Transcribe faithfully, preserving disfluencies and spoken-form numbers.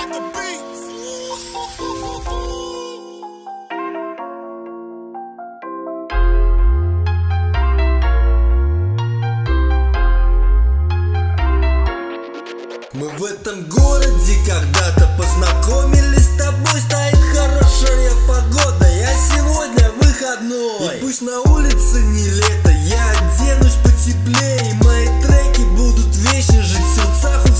Мы в этом городе когда-то познакомились с тобой. Стоит хорошая погода, я сегодня выходной. И пусть на улице не лето, я оденусь потеплее. Мои треки будут вечно жить в сердцах у